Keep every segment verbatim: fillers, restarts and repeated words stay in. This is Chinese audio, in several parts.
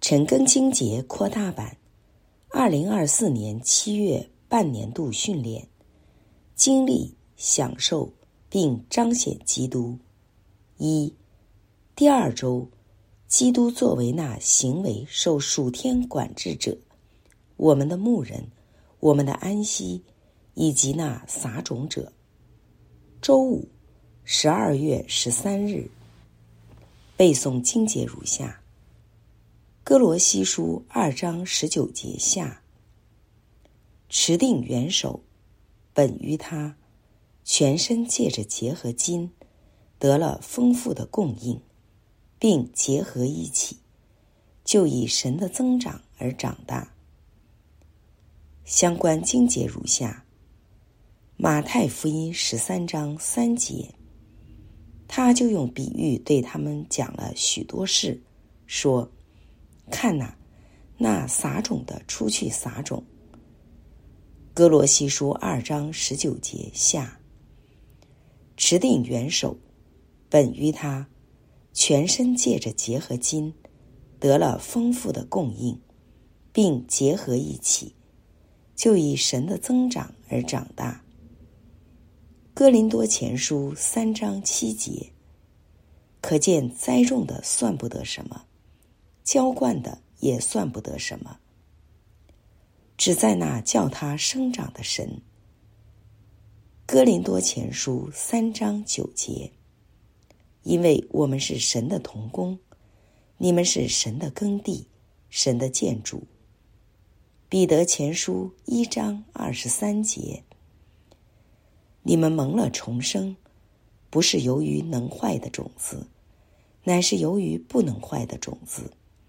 陈庚经节扩大版，二零二四年七月半年度训练，经历、享受并彰显基督。一、第二周，基督作为那行为受属天管制者，我们的牧人，我们的安息，以及那撒种者。周五，十二月十三日，背诵经节如下：哥罗西书二章十九节下，持定元首，本于他，全身借着结合筋，得了丰富的供应，并结合一起，就以神的增长而长大。相关经节如下：马太福音十三章三节，他就用比喻对他们讲了许多事，说：看哪，那撒种的出去撒种。哥罗西书二章十九节下，持定元首，本于他，全身借着结合筋，得了丰富的供应，并结合一起，就以神的增长而长大。哥林多前书三章七节，可见栽种的算不得什么，浇灌的也算不得什么，只在那叫他生长的神。哥林多前书三章九节，因为我们是神的同工，你们是神的耕地，神的建筑。彼得前书一章二十三节，你们蒙了重生，不是由于能坏的种子，乃是由于不能坏的种子，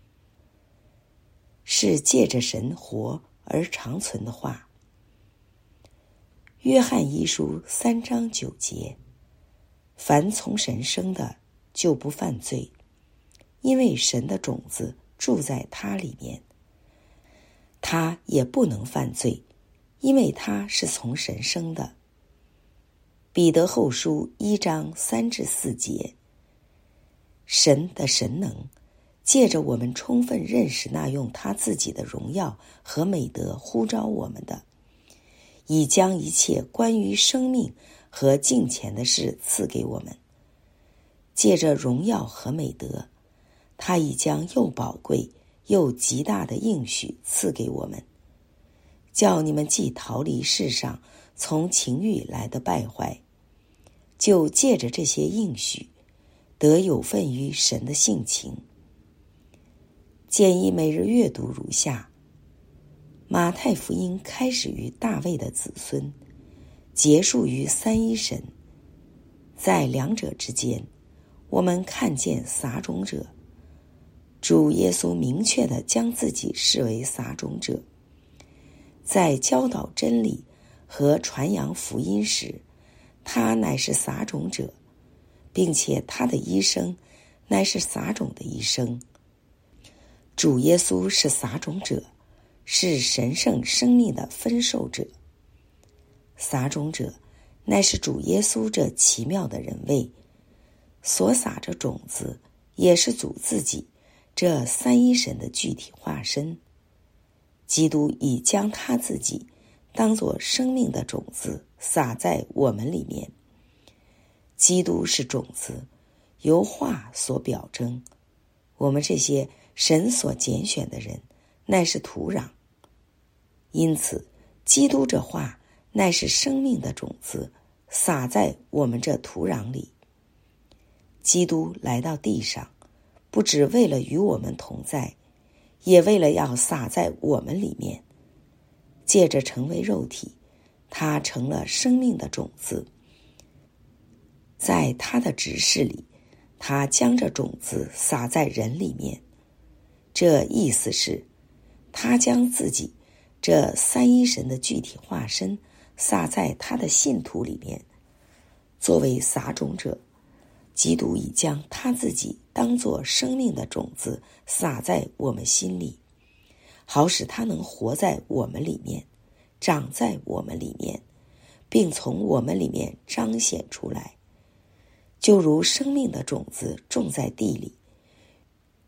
是借着神活而长存的话。约翰一书三章九节，凡从神生的就不犯罪，因为神的种子住在他里面，他也不能犯罪，因为他是从神生的。彼得后书一章三至四节，神的神能借着我们充分认识那用他自己的荣耀和美德呼召我们的，已将一切关于生命和敬虔的事赐给我们。借着荣耀和美德，他已将又宝贵又极大的应许赐给我们，叫你们既逃离世上从情欲来的败坏，就借着这些应许得有份于神的性情。建议每日阅读如下：马太福音开始于大卫的子孙，结束于三一神。在两者之间，我们看见撒种者，主耶稣明确地将自己视为撒种者。在教导真理和传扬福音时，他乃是撒种者，并且他的一生乃是撒种的一生。主耶稣是撒种者，是神圣生命的分受者。撒种者乃是主耶稣这奇妙的人位，所撒着种子也是主自己，这三一神的具体化身。基督已将他自己当作生命的种子撒在我们里面。基督是种子，由话所表征。我们这些神所拣选的人乃是土壤，因此基督这话乃是生命的种子撒在我们这土壤里。基督来到地上，不只为了与我们同在，也为了要撒在我们里面。借着成为肉体，他成了生命的种子。在他的职事里，他将这种子撒在人里面。这意思是，他将自己这三一神的具体化身撒在他的信徒里面。作为撒种者，基督已将他自己当作生命的种子撒在我们心里，好使他能活在我们里面，长在我们里面，并从我们里面彰显出来。就如生命的种子种在地里，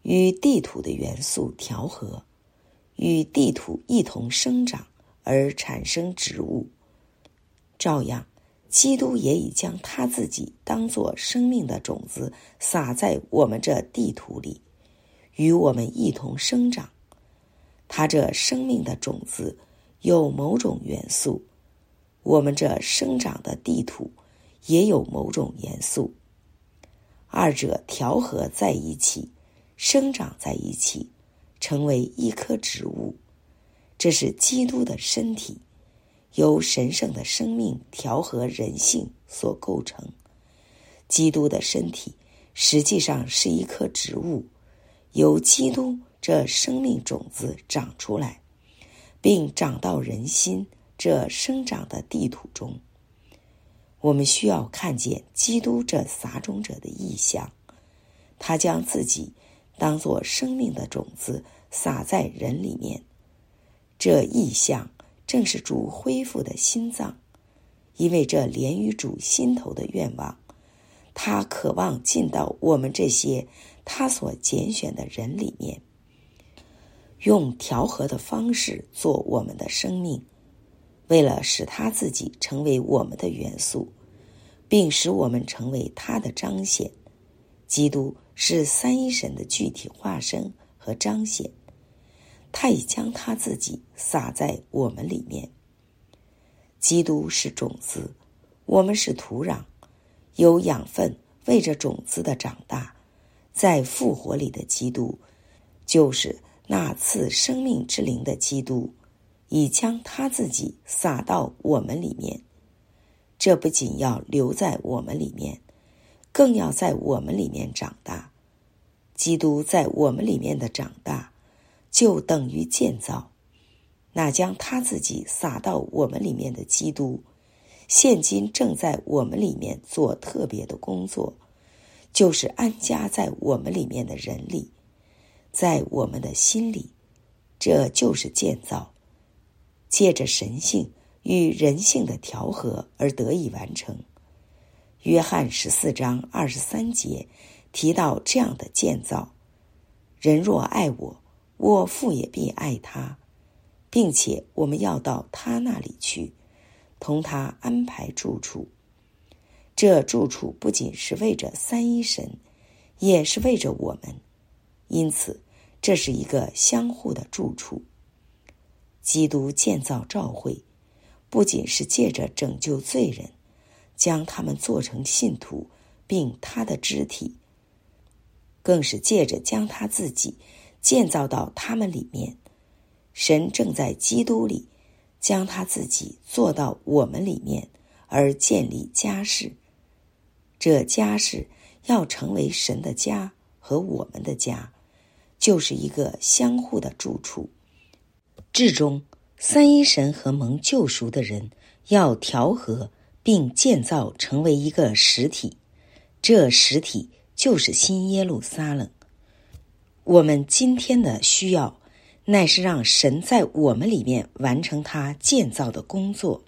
与地土的元素调和，与地土一同生长而产生植物。照样，基督也已将他自己当作生命的种子撒在我们这地土里，与我们一同生长。他这生命的种子有某种元素，我们这生长的地土也有某种元素，二者调和在一起，生长在一起，成为一棵植物。这是基督的身体，由神圣的生命调和人性所构成。基督的身体实际上是一棵植物，由基督这生命种子长出来，并长到人心这生长的地土中。我们需要看见基督这撒种者的意象，他将自己当作生命的种子撒在人里面。这意象正是主恢复的心脏，因为这连于主心头的愿望，他渴望进到我们这些他所拣选的人里面，用调和的方式做我们的生命，为了使他自己成为我们的元素，并使我们成为他的彰显。基督是三一神的具体化身和彰显，他已将他自己撒在我们里面。基督是种子，我们是土壤，有养分为着种子的长大。在复活里的基督，就是那赐生命之灵的基督，已将他自己撒到我们里面。这不仅要留在我们里面，更要在我们里面长大。基督在我们里面的长大，就等于建造。那将他自己撒到我们里面的基督，现今正在我们里面做特别的工作，就是安家在我们里面的人里，在我们的心里。这就是建造，借着神性与人性的调和而得以完成。约翰十四章二十三节提到这样的建造：人若爱我，我父也必爱他，并且我们要到他那里去，同他安排住处。这住处不仅是为着三一神，也是为着我们，因此这是一个相互的住处。基督建造教会，不仅是借着拯救罪人，将他们做成信徒并他的肢体，更是借着将他自己建造到他们里面。神正在基督里将他自己做到我们里面，而建立家室。这家室要成为神的家和我们的家，就是一个相互的住处。至终，三一神和蒙救赎的人要调和并建造成为一个实体，这实体就是新耶路撒冷。我们今天的需要，乃是让神在我们里面完成他建造的工作。